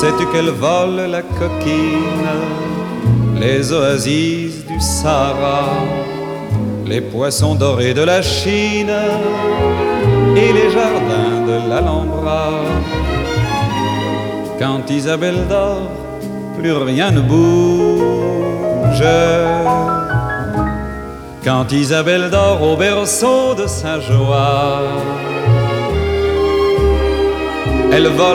Sais-tu qu'elle vole la coquine, les oasis du Sahara, les poissons dorés de la Chine et les jardins de l'Alhambra? Quand Isabelle dort, plus rien ne bouge. Quand Isabelle dort au berceau de sa joie, elle vole